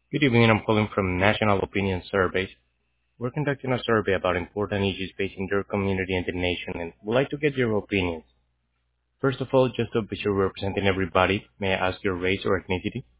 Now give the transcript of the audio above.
Good evening. I'm calling from National Opinion Surveys. We're conducting a survey about important issues facing your community and the nation, and would like to get your opinions. First of all, just to be sure we're representing everybody, may I ask your race or ethnicity?